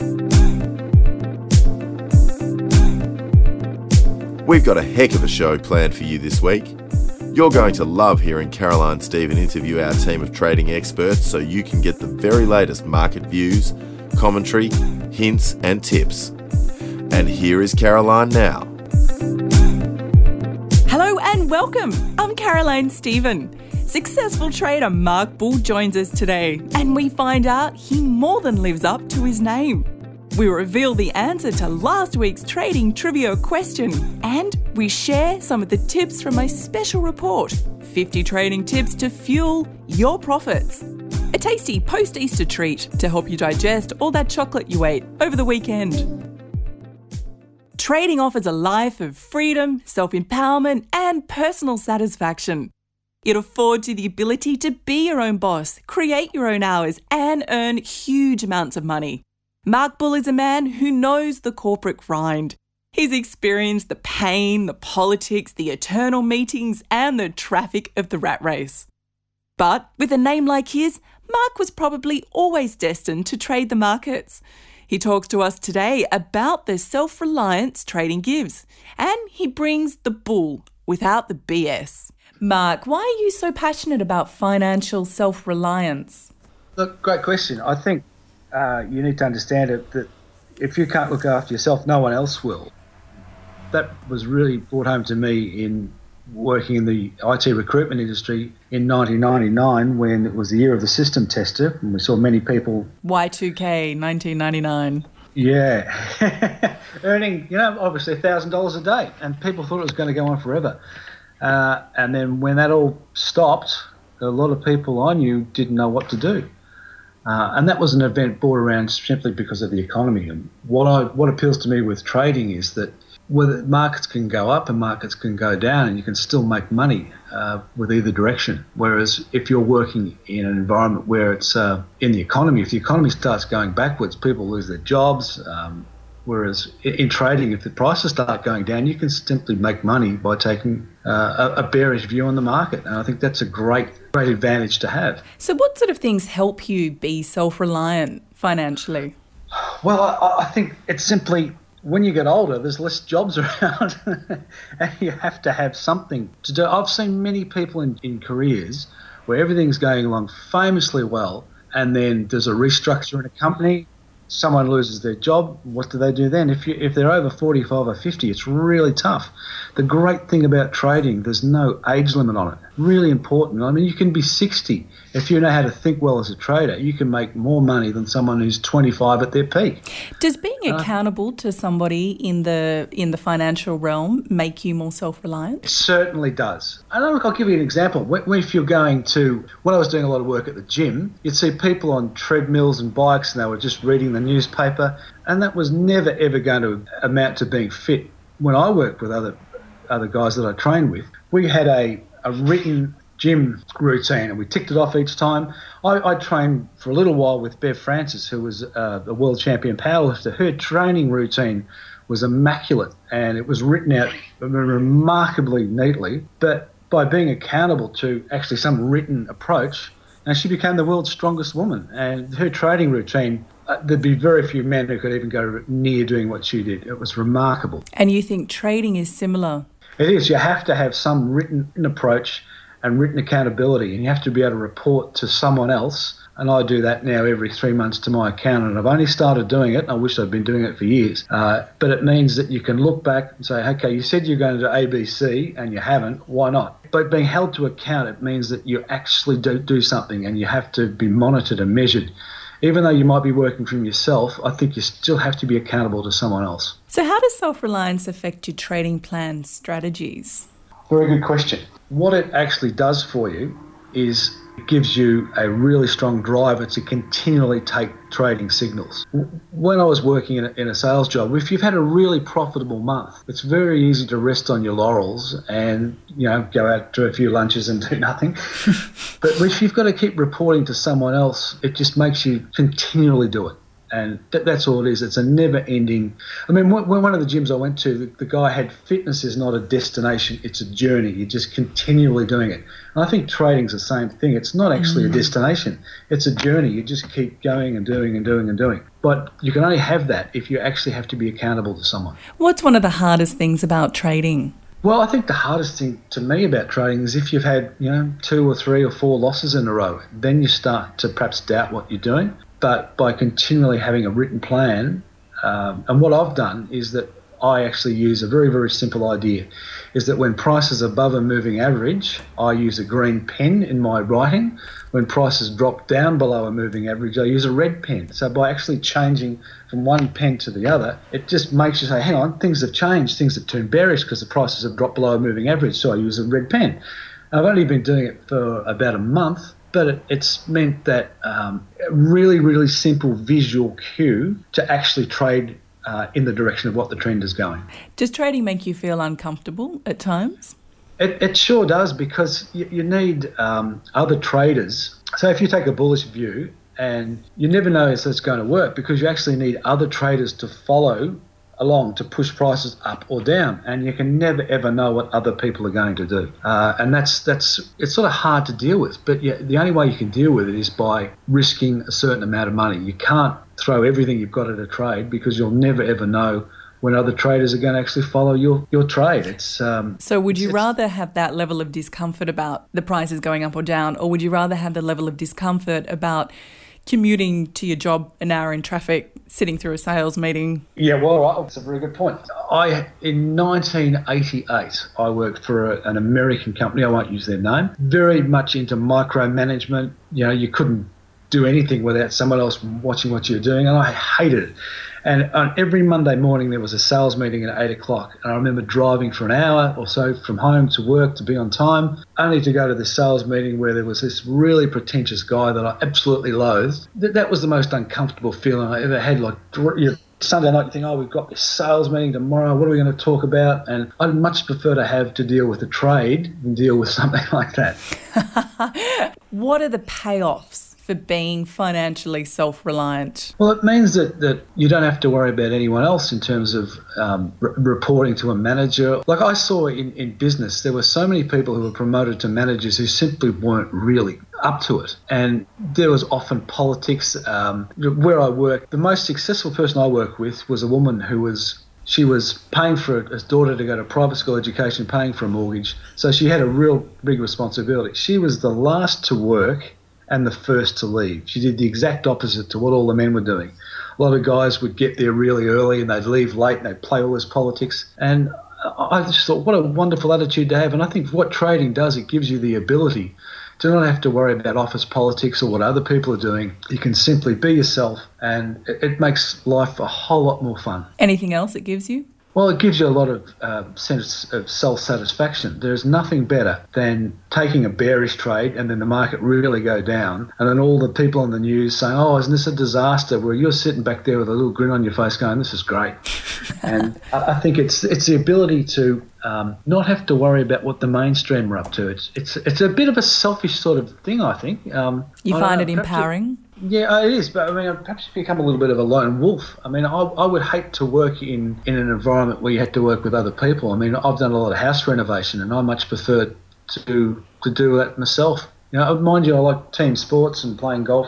We've got a heck of a show planned for you this week. You're going to love hearing Caroline Stephen interview our team of trading experts so you can get the very latest market views, commentary, hints and tips. And here is Caroline now. Hello and welcome. I'm Caroline Stephen. Successful trader Mark Bull joins us today, and we find out he more than lives up to his name. We reveal the answer to last week's trading trivia question, and we share some of the tips from my special report, 50 trading tips to fuel your profits. A tasty post-Easter treat to help you digest all that chocolate you ate over the weekend. Trading offers a life of freedom, self-empowerment and personal satisfaction. It affords you the ability to be your own boss, create your own hours and earn huge amounts of money. Mark Bull is a man who knows the corporate grind. He's experienced the pain, the politics, the eternal meetings and the traffic of the rat race. But with a name like his, Mark was probably always destined to trade the markets. He talks to us today about the self-reliance trading gives, and he brings the bull without the BS. Mark, why are you so passionate about financial self-reliance? Look, great question. I think you need to understand it that if you can't look after yourself, no one else will. That was really brought home to me in working in the IT recruitment industry in 1999 when it was the year of the system tester and we saw many people... Y2K, 1999. Yeah. Earning, obviously $1,000 a day, and people thought it was going to go on forever. And then when that all stopped, a lot of people I knew didn't know what to do. And that was an event brought around simply because of the economy. And what appeals to me with trading is that whether markets can go up and markets can go down and you can still make money with either direction. Whereas if you're working in an environment where it's in the economy, if the economy starts going backwards, people lose their jobs. Whereas in trading, if the prices start going down, you can simply make money by taking a bearish view on the market. And I think that's a great advantage to have. So what sort of things help you be self-reliant financially? Well, I think it's simply when you get older, there's less jobs around and you have to have something to do. I've seen many people in careers where everything's going along famously well and then there's a restructure in a company. Someone loses their job, what do they do then? If they're over 45 or 50, it's really tough. The great thing about trading, there's no age limit on it. Really important. I mean, you can be 60. If you know how to think well as a trader, you can make more money than someone who's 25 at their peak. Does being accountable to somebody in the financial realm make you more self-reliant? It certainly does. And look, I'll give you an example. When I was doing a lot of work at the gym, you'd see people on treadmills and bikes and they were just reading the newspaper, and that was never ever going to amount to being fit. When I worked with other guys that I trained with, we had a written gym routine and we ticked it off each time. I trained for a little while with Bev Francis, who was a world champion powerlifter. Her training routine was immaculate and it was written out remarkably neatly, but by being accountable to actually some written approach, and she became the world's strongest woman. And her training routine, there'd be very few men who could even go near doing what she did. It was remarkable. And you think trading is similar? It is. You have to have some written approach and written accountability, and you have to be able to report to someone else. And I do that now every 3 months to my accountant. I've only started doing it. I wish I'd been doing it for years. But it means that you can look back and say, okay, you said you're going to do ABC and you haven't. Why not? But being held to account, it means that you actually do something and you have to be monitored and measured. Even though you might be working from yourself, I think you still have to be accountable to someone else. So how does self-reliance affect your trading plan strategies? Very good question. What it actually does for you is it gives you a really strong driver to continually take trading signals. When I was working in a sales job, if you've had a really profitable month, it's very easy to rest on your laurels and, go out to a few lunches and do nothing. But if you've got to keep reporting to someone else, it just makes you continually do it. And that's all it is. It's a never-ending... I mean, one of the gyms I went to, the guy had fitness is not a destination, it's a journey. You're just continually doing it. And I think trading's the same thing. It's not actually a destination. It's a journey. You just keep going and doing and doing and doing. But you can only have that if you actually have to be accountable to someone. What's one of the hardest things about trading? Well, I think the hardest thing to me about trading is if you've had, 2 or 3 or 4 losses in a row, then you start to perhaps doubt what you're doing. But by continually having a written plan, and what I've done is that I actually use a very, very simple idea, is that when prices are above a moving average, I use a green pen in my writing. When prices drop down below a moving average, I use a red pen. So by actually changing from one pen to the other, it just makes you say, hang on, things have changed, things have turned bearish because the prices have dropped below a moving average, so I use a red pen. And I've only been doing it for about a month, but it's meant that a really, really simple visual cue to actually trade in the direction of what the trend is going. Does trading make you feel uncomfortable at times? It sure does, because you need other traders. So if you take a bullish view, and you never know if it's going to work, because you actually need other traders to follow along to push prices up or down, and you can never ever know what other people are going to do, and that's it's sort of hard to deal with. But the only way you can deal with it is by risking a certain amount of money. You can't throw everything you've got at a trade, because you'll never ever know when other traders are going to actually follow your trade. It's so would you rather have that level of discomfort about the prices going up or down, or would you rather have the level of discomfort about commuting to your job an hour in traffic, sitting through a sales meeting? Yeah, well, that's a very good point. In 1988, I worked for an American company. I won't use their name. Very much into micromanagement. You couldn't do anything without someone else watching what you were doing, and I hated it. And on every Monday morning there was a sales meeting at 8 o'clock, and I remember driving for an hour or so from home to work to be on time, only to go to this sales meeting where there was this really pretentious guy that I absolutely loathed. That was the most uncomfortable feeling I ever had. Like, Sunday night you think, we've got this sales meeting tomorrow, what are we going to talk about? And I'd much prefer to deal with a trade than deal with something like that. What are the payoffs for being financially self-reliant? Well, it means that you don't have to worry about anyone else in terms of reporting to a manager. Like I saw in business, there were so many people who were promoted to managers who simply weren't really up to it. And there was often politics. Where I worked, the most successful person I worked with was a woman she was paying for his daughter to go to private school education, paying for a mortgage. So she had a real big responsibility. She was the last to work and the first to leave. She did the exact opposite to what all the men were doing. A lot of guys would get there really early and they'd leave late and they'd play all this politics. And I just thought, what a wonderful attitude to have. And I think what trading does, it gives you the ability to not have to worry about office politics or what other people are doing. You can simply be yourself, and it makes life a whole lot more fun. Anything else it gives you? Well, it gives you a lot of sense of self-satisfaction. There's nothing better than taking a bearish trade and then the market really go down, and then all the people on the news saying, isn't this a disaster, where you're sitting back there with a little grin on your face going, this is great. And I think it's the ability to not have to worry about what the mainstream are up to. It's a bit of a selfish sort of thing, I think. You find it empowering? Yeah, it is, but I mean, I've perhaps become a little bit of a lone wolf. I mean, I would hate to work in an environment where you had to work with other people. I mean, I've done a lot of house renovation, and I much prefer to do that myself. Mind you, I like team sports and playing golf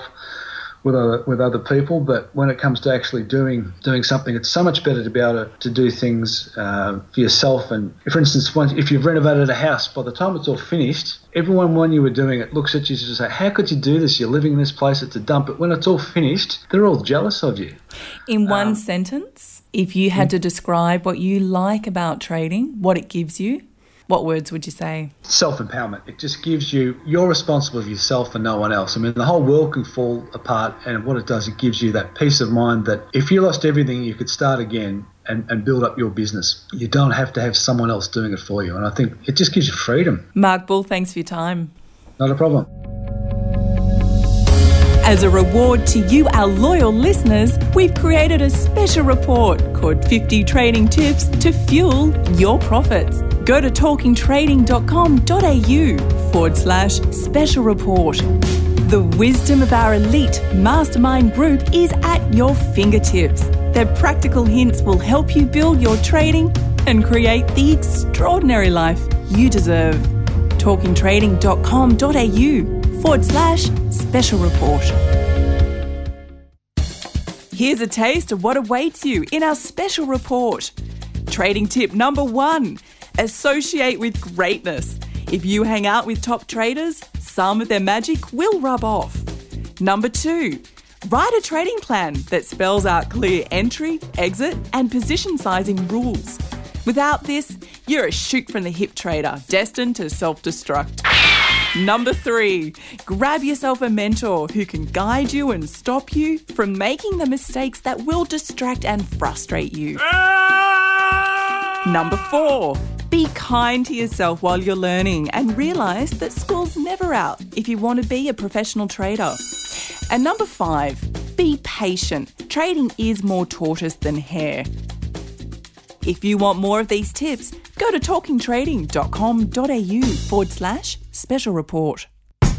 with other people, but when it comes to actually doing something, it's so much better to be able to do things for yourself. And for instance, if you've renovated a house, by the time it's all finished, everyone when you were doing it looks at you and say, how could you do this? You're living in this place, it's a dump. But when it's all finished, they're all jealous of you. In one sentence, if you had to describe what you like about trading, what it gives you, what words would you say? Self-empowerment. It just gives you're responsible for yourself and no one else. I mean, the whole world can fall apart, and what it does, it gives you that peace of mind that if you lost everything, you could start again and build up your business. You don't have to have someone else doing it for you. And I think it just gives you freedom. Mark Bull, thanks for your time. Not a problem. As a reward to you, our loyal listeners, we've created a special report called 50 Trading Tips to Fuel Your Profits. Go to talkingtrading.com.au/special report. The wisdom of our elite mastermind group is at your fingertips. Their practical hints will help you build your trading and create the extraordinary life you deserve. talkingtrading.com.au/special report. Here's a taste of what awaits you in our special report. Trading tip number 1, associate with greatness. If you hang out with top traders, some of their magic will rub off. Number 2, write a trading plan that spells out clear entry, exit, and position sizing rules. Without this, you're a shoot-from-the-hip trader destined to self-destruct. Number 3, grab yourself a mentor who can guide you and stop you from making the mistakes that will distract and frustrate you. Number 4, be kind to yourself while you're learning and realise that school's never out if you want to be a professional trader. And number 5, be patient. Trading is more tortoise than hare. If you want more of these tips, go to talkingtrading.com.au/special report.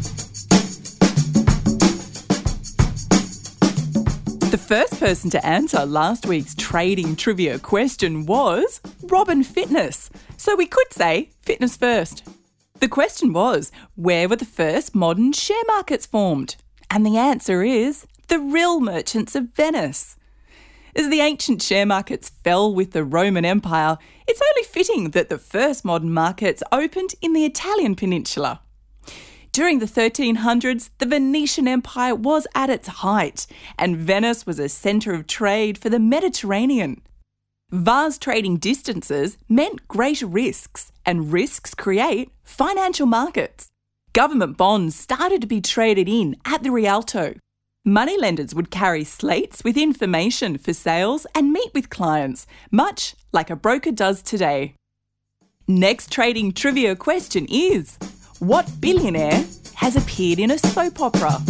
The first person to answer last week's trading trivia question was Robin Fitness. So we could say fitness first. The question was, where were the first modern share markets formed? And the answer is the real merchants of Venice. As the ancient share markets fell with the Roman Empire, it's only fitting that the first modern markets opened in the Italian peninsula. During the 1300s, the Venetian Empire was at its height, and Venice was a centre of trade for the Mediterranean. Vast trading distances meant greater risks, and risks create financial markets. Government bonds started to be traded in at the Rialto. Moneylenders would carry slates with information for sales and meet with clients, much like a broker does today. Next trading trivia question is, what billionaire has appeared in a soap opera?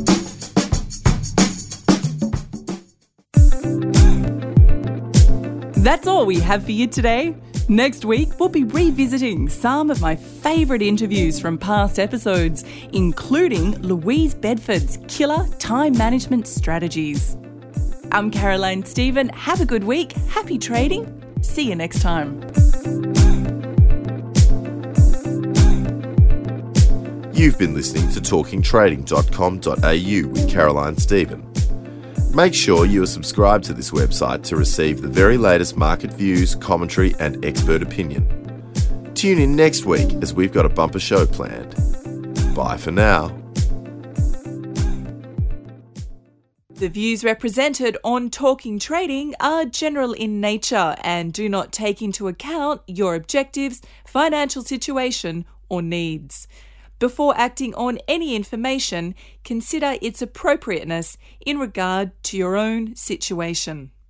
That's all we have for you today. Next week, we'll be revisiting some of my favourite interviews from past episodes, including Louise Bedford's killer time management strategies. I'm Caroline Stephen. Have a good week. Happy trading. See you next time. You've been listening to talkingtrading.com.au with Caroline Stephen. Make sure you are subscribed to this website to receive the very latest market views, commentary and expert opinion. Tune in next week as we've got a bumper show planned. Bye for now. The views represented on Talking Trading are general in nature and do not take into account your objectives, financial situation or needs. Before acting on any information, consider its appropriateness in regard to your own situation.